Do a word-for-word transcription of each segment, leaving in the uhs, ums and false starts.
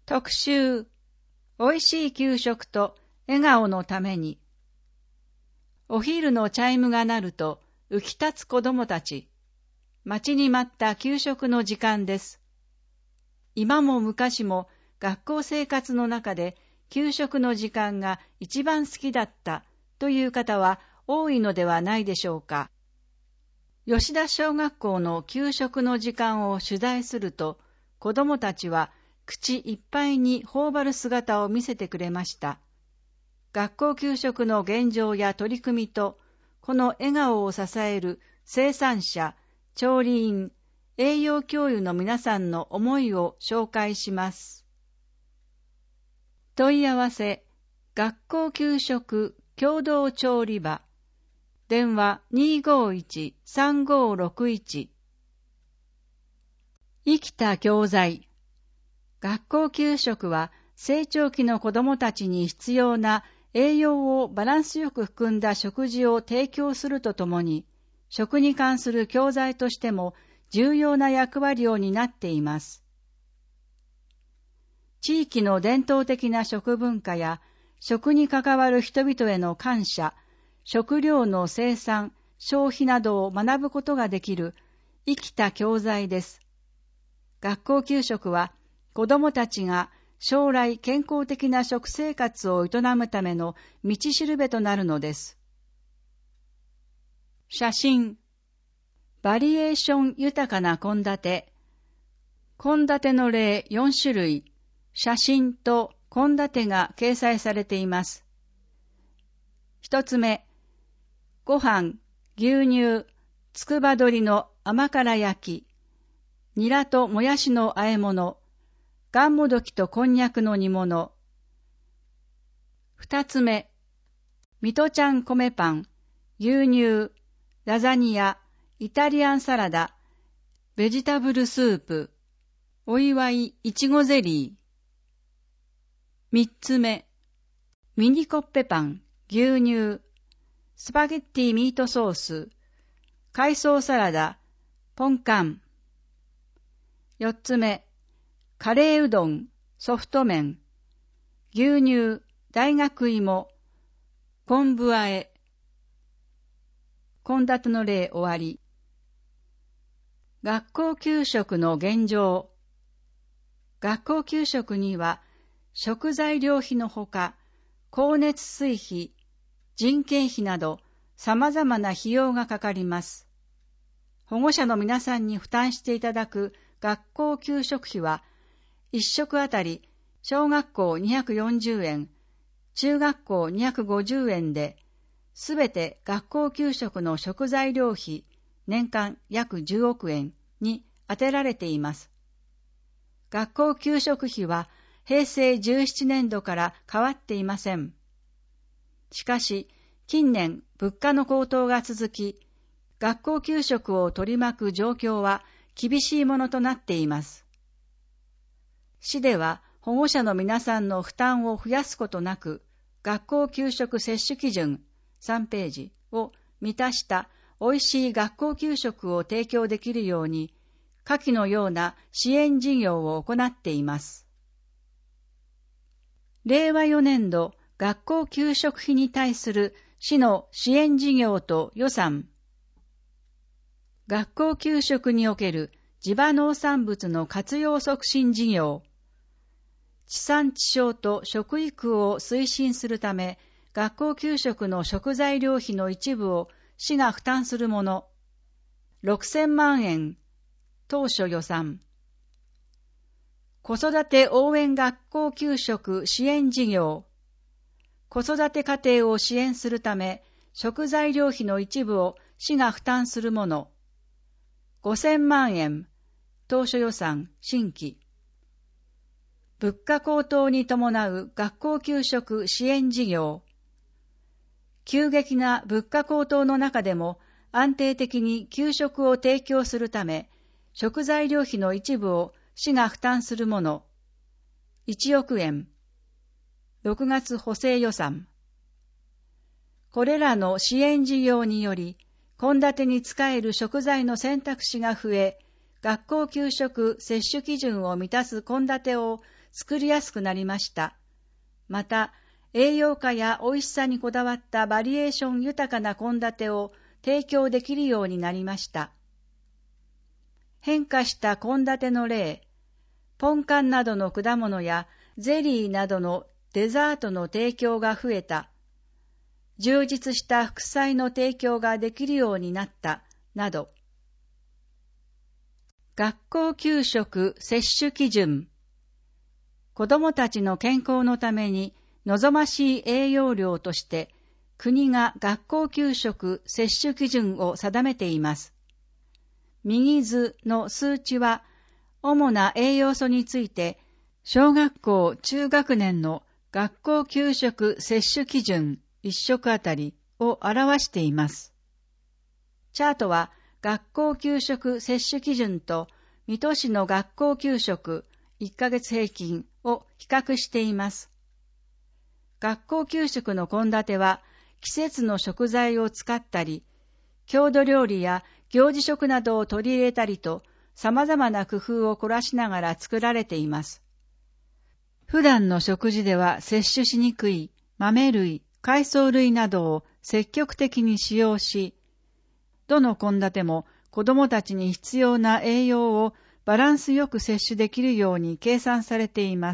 特集、おいしい給食と笑顔のために。お昼のチャイムが鳴ると浮き立つ子供たち。待ちに待った給食の時間です。今も昔も学校生活の中で給食の時間が一番好きだったという方は多いのではないでしょうか。吉田小学校の給食の時間を取材すると、子供たちは口いっぱいに頬張る姿を見せてくれました。学校給食の現状や取り組みと、この笑顔を支える生産者、調理員、栄養教諭の皆さんの思いを紹介します。問い合わせ、学校給食共同調理場、電話 にーごーいち さんごーろくいち。生きた教材。学校給食は成長期の子どもたちに必要な栄養をバランスよく含んだ食事を提供するとともに、食に関する教材としても重要な役割を担っています。地域の伝統的な食文化や食に関わる人々への感謝、食料の生産、消費などを学ぶことができる生きた教材です。学校給食は子どもたちが将来健康的な食生活を営むための道しるべとなるのです。写真。バリエーション豊かな献立。献立の例よんしゅるい、写真と献立が掲載されています。一つ目、ご飯、牛乳、つくば鶏の甘辛焼き、ニラともやしの和え物、がんもどきとこんにゃくの煮物。二つ目、ミトちゃん米パン、牛乳、ラザニア、イタリアンサラダ、ベジタブルスープ、お祝いいちごゼリー。三つ目、ミニコッペパン、牛乳、スパゲッティミートソース、海藻サラダ、ポンカン。四つ目、カレーうどん、ソフト麺、牛乳、大学芋、昆布和え。献立の例終わり。学校給食の現状。学校給食には、食材料費のほか、光熱水費、人件費など様々な費用がかかります。保護者の皆さんに負担していただく学校給食費は、一食あたり小学校にひゃくよんじゅうえん、中学校にひゃくごじゅうえんで、すべて学校給食の食材料費、年間約じゅうおくえんに充てられています。学校給食費はへいせいじゅうななねんどから変わっていません。しかし、近年物価の高騰が続き、学校給食を取り巻く状況は厳しいものとなっています。市では保護者の皆さんの負担を増やすことなく、学校給食摂取基準さんページを満たしたおいしい学校給食を提供できるように、下記のような支援事業を行っています。れいわよねんど学校給食費に対する市の支援事業と予算。学校給食における地場農産物の活用促進事業。地産地消と食育を推進するため、学校給食の食材料費の一部を市が負担するもの。ろくせんまんえん、当初予算。子育て応援学校給食支援事業。子育て家庭を支援するため、食材料費の一部を市が負担するもの。ごせんまんえん、当初予算、新規。物価高騰に伴う学校給食支援事業。急激な物価高騰の中でも安定的に給食を提供するため、食材料費の一部を市が負担するもの。いちおくえん。ろくがつ補正予算。これらの支援事業により、献立に使える食材の選択肢が増え、学校給食摂取基準を満たす献立を作りやすくなりました。また、栄養価や美味しさにこだわったバリエーション豊かな献立を提供できるようになりました。変化した献立の例、ポンカンなどの果物やゼリーなどのデザートの提供が増えた。充実した副菜の提供ができるようになった、など。学校給食摂取基準。子どもたちの健康のために望ましい栄養量として国が学校給食摂取基準を定めています。右図の数値は主な栄養素について小学校中学年の学校給食摂取基準いっ食あたりを表しています。チャートは学校給食摂取基準と水戸市の学校給食いっかげつ平均を比較しています。学校給食の献立は季節の食材を使ったり、郷土料理や行事食などを取り入れたりと様々な工夫を凝らしながら作られています。普段の食事では摂取しにくい豆類、海藻類などを積極的に使用し、どの献立も子どもたちに必要な栄養をバランスよく摂取できるように計算されています。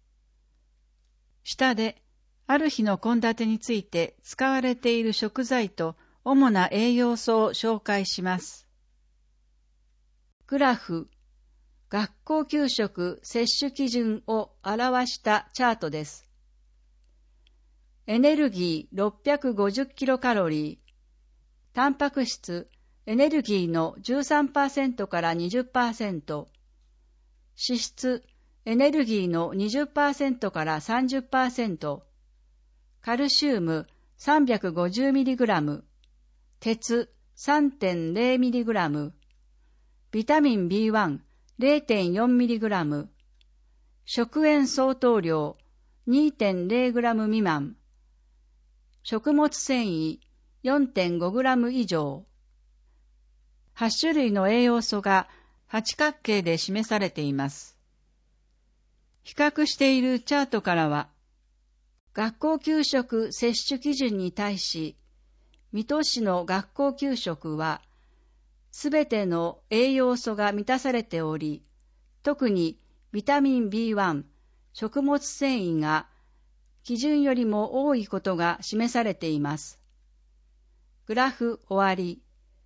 下で、ある日の献立について使われている食材と主な栄養素を紹介します。グラフ、学校給食摂取基準を表したチャートです。エネルギーろっぴゃくごじゅうキロカロリー、タンパク質、エネルギーの じゅうさんパーセント から にじゅっパーセント、脂質、エネルギーの にじゅっパーセント から さんじゅっパーセント、カルシウム さんびゃくごじゅうミリグラム、鉄 さんてんゼロミリグラム、ビタミン ビーワン ゼロてんよんミリグラム、食塩相当量 にてんゼログラム未満、食物繊維 よんてんごグラム以上。はち種類の栄養素が八角形で示されています。比較しているチャートからは、学校給食摂取基準に対し、水戸市の学校給食は、すべての栄養素が満たされており、特にビタミン ビーワン、食物繊維が基準よりも多いことが示されています。グラフ終わり。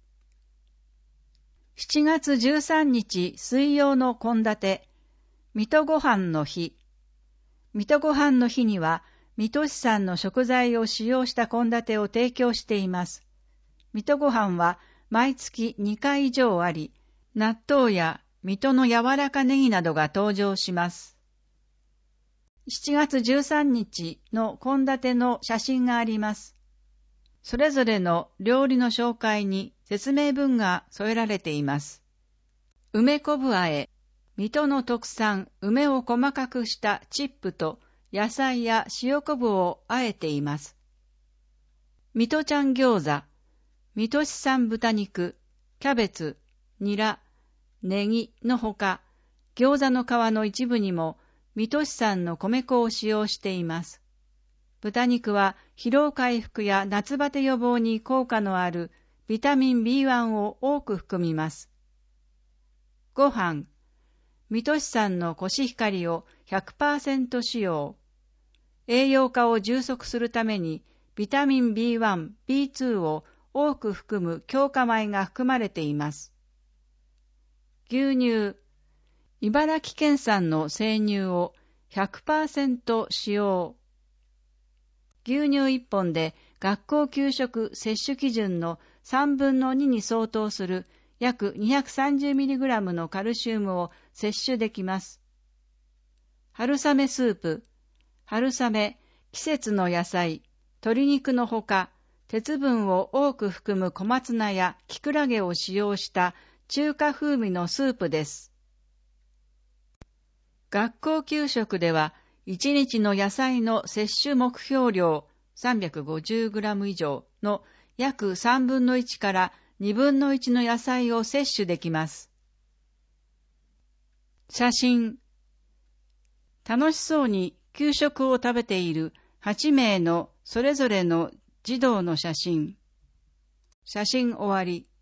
しちがつじゅうさんにち水曜の献立、水戸ごはんの日。水戸ごはんの日には、水戸市産の食材を使用した献立を提供しています。水戸ごはんは毎月にかい以上あり、納豆や水戸の柔らかネギなどが登場します。しちがつじゅうさんにちの献立の写真があります。それぞれの料理の紹介に説明文が添えられています。梅昆布あえ、水戸の特産梅を細かくしたチップと野菜や塩昆布をあえています。水戸ちゃん餃子、水戸市産豚肉、キャベツ、ニラ、ネギのほか、餃子の皮の一部にも水戸市産の米粉を使用しています。豚肉は疲労回復や夏バテ予防に効果のあるビタミン ビーワン を多く含みます。ご飯、水戸市産のコシヒカリを ひゃくパーセント 使用。栄養価を充足するためにビタミン ビーワン、ビーツー を多く含む強化米が含まれています。牛乳、茨城県産の生乳を ひゃくパーセント 使用。牛乳いっぽんで学校給食摂取基準のさんぶんのにに相当する約 にひゃくさんじゅうミリグラム のカルシウムを摂取できます。春雨スープ、春雨、季節の野菜、鶏肉のほか、鉄分を多く含む小松菜やキクラゲを使用した中華風味のスープです。学校給食では、いちにちの野菜の摂取目標量 さんびゃくごじゅうグラム 以上の約さんぶんのいちからにぶんのいちの野菜を摂取できます。写真。 楽しそうに給食を食べているはちめいのそれぞれの児童の写真。写真終わり。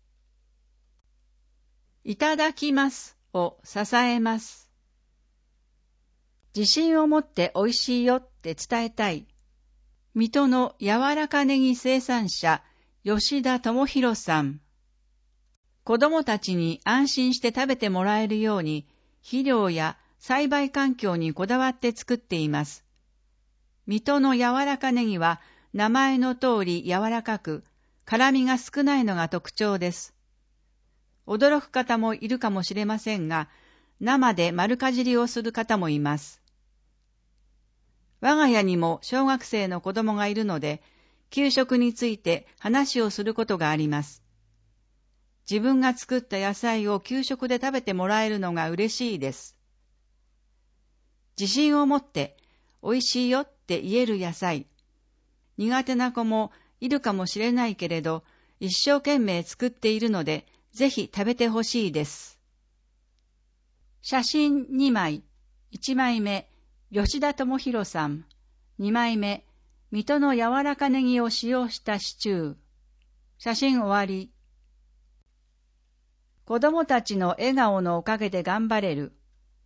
いただきますを支えます。自信を持っておいしいよって伝えたい。水戸の柔らかネギ生産者、吉田智博さん。子供たちに安心して食べてもらえるように、肥料や栽培環境にこだわって作っています。水戸の柔らかネギは名前の通り柔らかく、辛みが少ないのが特徴です。驚く方もいるかもしれませんが、生で丸かじりをする方もいます。我が家にも小学生の子供がいるので、給食について話をすることがあります。自分が作った野菜を給食で食べてもらえるのが嬉しいです。自信を持っておいしいよって言える野菜。苦手な子もいるかもしれないけれど、一生懸命作っているので、ぜひ食べてほしいです。写真にまい。いちまいめ、吉田智博さん。にまいめ、水戸の柔らかネギを使用したシチュー。写真終わり。子供たちの笑顔のおかげで頑張れる。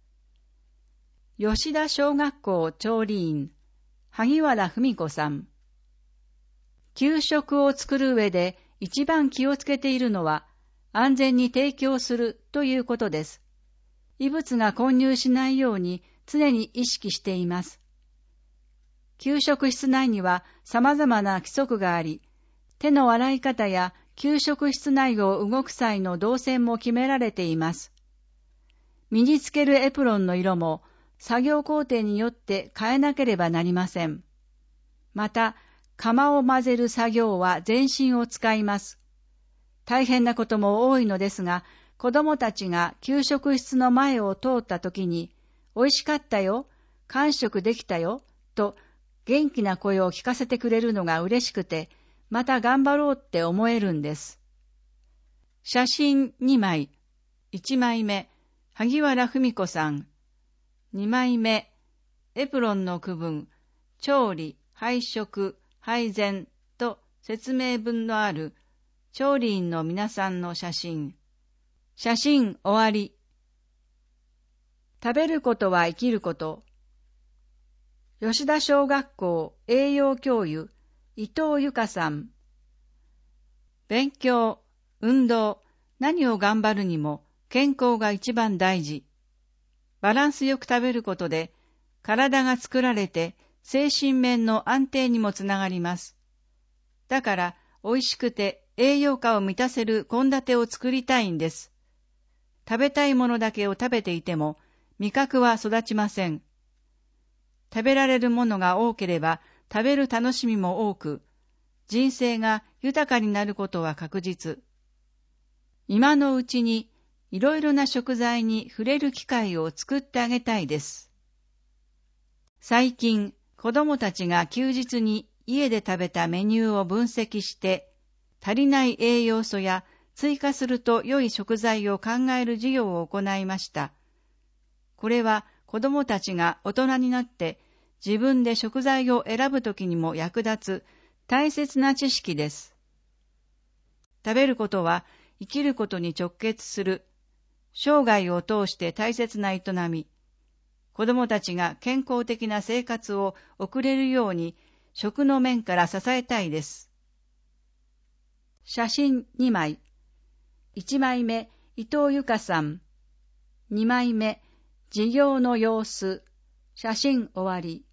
吉田小学校調理員、萩原文子さん。給食を作る上で一番気をつけているのは、安全に提供するということです。異物が混入しないように常に意識しています。給食室内には様々な規則があり、手の洗い方や給食室内を動く際の動線も決められています。身につけるエプロンの色も作業工程によって変えなければなりません。また、釜を混ぜる作業は全身を使います。大変なことも多いのですが、子供たちが給食室の前を通った時に、美味しかったよ、完食できたよ、と元気な声を聞かせてくれるのが嬉しくて、また頑張ろうって思えるんです。写真にまい。いちまいめ、萩原文子さん。にまいめ、エプロンの区分、調理、配食、配膳と説明文のある調理員の皆さんの写真。写真終わり。食べることは生きること。吉田小学校栄養教諭、伊藤由香さん。勉強、運動、何を頑張るにも健康が一番大事。バランスよく食べることで体が作られて精神面の安定にもつながります。だから美味しくて栄養価を満たせる献立を作りたいんです。食べたいものだけを食べていても味覚は育ちません。食べられるものが多ければ食べる楽しみも多く、人生が豊かになることは確実。今のうちにいろいろな食材に触れる機会を作ってあげたいです。最近、子供たちが休日に家で食べたメニューを分析して、足りない栄養素や追加すると良い食材を考える授業を行いました。これは子供たちが大人になって自分で食材を選ぶときにも役立つ大切な知識です。食べることは生きることに直結する、生涯を通して大切な営み。子供たちが健康的な生活を送れるように食の面から支えたいです。写真にまい。いちまいめ、伊藤由香さん。にまいめ、授業の様子。写真終わり。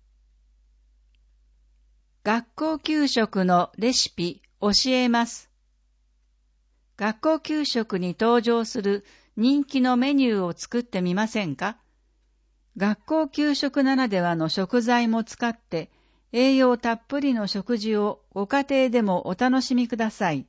学校給食のレシピ教えます。学校給食に登場する人気のメニューを作ってみませんか？学校給食ならではの食材も使って栄養たっぷりの食事をご家庭でもお楽しみください。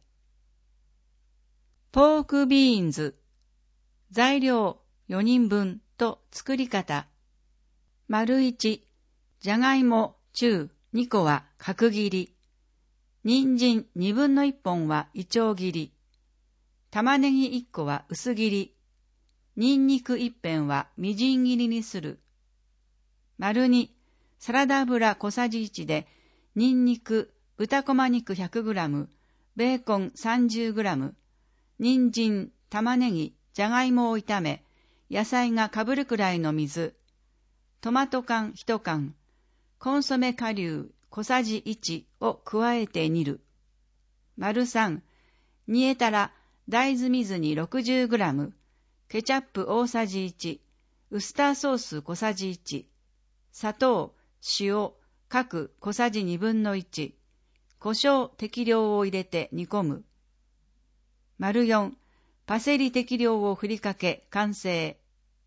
ポークビーンズ。材料よにんぶんと作り方。丸いち、じゃがいも中にこは角切り。人参にぶんのいっぽんはいちょう切り。玉ねぎいっこは薄切り。にんにくいっぺんはみじん切りにする。 丸に、サラダ油小さじいちで、ニンニク、豚こま肉 ひゃくグラム、ベーコン さんじゅうグラム、人参、玉ねぎ、じゃがいもを炒め、野菜がかぶるくらいの水、トマト缶いち缶、コンソメ顆粒小さじいちを加えて煮る。丸さん、煮えたら大豆水に ろくじゅうグラム、ケチャップ大さじいち、ウスターソース小さじいち、砂糖、塩、各小さじにぶんのいち、胡椒適量を入れて煮込む。丸よん、パセリ適量を振りかけ完成。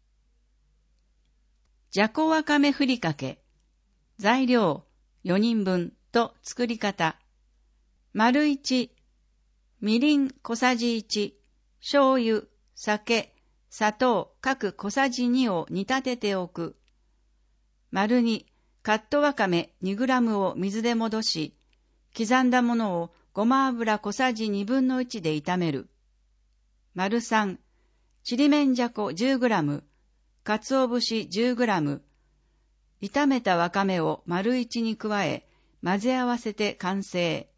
じゃこわかめふりかけ。材料よにんぶんと作り方。丸いち、みりん小さじいち、醤油、酒、砂糖各小さじにを煮立てておく。丸に、カットわかめにグラムを水で戻し、刻んだものをごま油小さじにぶんのいちで炒める。丸さん、ちりめんじゃこ じゅうグラム、かつお節 じゅうグラム、炒めたわかめを丸いちに加え、混ぜ合わせて完成。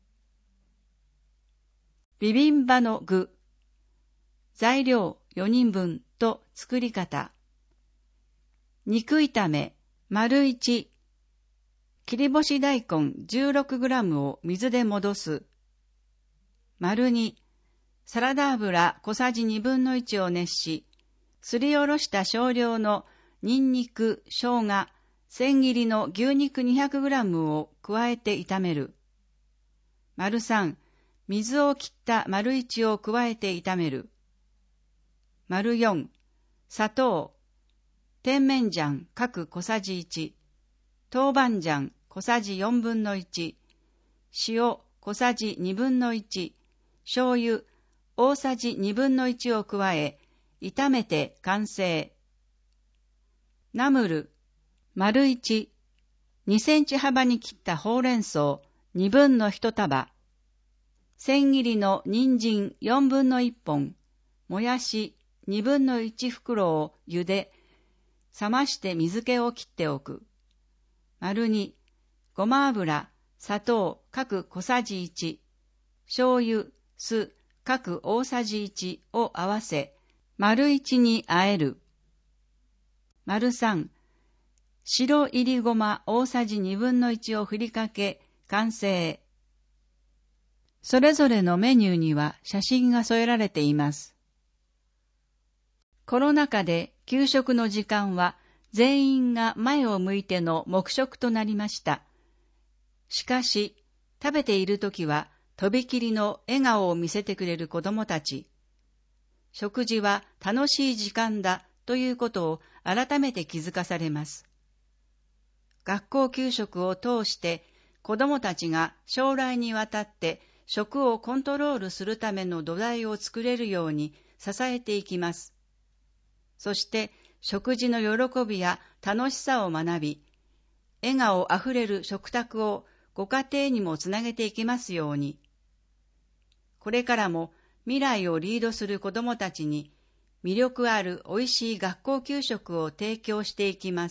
ビビンバの具。材料よにんぶんと作り方。肉炒め、丸いち、切り干し大根 じゅうろくグラム を水で戻す。丸に、サラダ油小さじにぶんのいちを熱し、すりおろした少量のニンニク、生姜、千切りの牛肉 にひゃくグラム を加えて炒める。丸さん、水を切った丸いちを加えて炒める。丸よん、砂糖、甜麺醤各小さじいち、豆板醤小さじよんぶんのいち、塩小さじにぶんのいち、醤油大さじにぶんのいちを加え、炒めて完成。ナムル、丸いち、にセンチ幅に切ったほうれん草にぶんのいち束、千切りの人参よんぶんのいっぽん、もやしにぶんのいち袋を茹で、冷まして水気を切っておく。丸に、ごま油、砂糖各小さじいち、醤油、酢各大さじいちを合わせ、丸いちに和える。丸さん、白いりごま大さじにぶんのいちを振りかけ、完成。それぞれのメニューには写真が添えられています。コロナ禍で給食の時間は全員が前を向いての黙食となりました。しかし、食べているときはとびきりの笑顔を見せてくれる子どもたち。食事は楽しい時間だということを改めて気づかされます。学校給食を通して子どもたちが将来にわたって食をコントロールするための土台を作れるように支えていきます。そして食事の喜びや楽しさを学び、笑顔あふれる食卓をご家庭にもつなげていきますように。これからも未来をリードする子どもたちに魅力あるおいしい学校給食を提供していきます。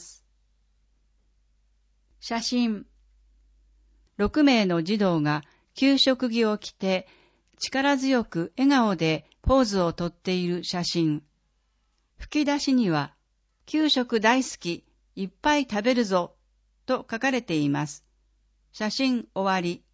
写真。ろくめいの児童が給食着を着て力強く笑顔でポーズをとっている写真。吹き出しには、給食大好き、いっぱい食べるぞと書かれています。写真終わり。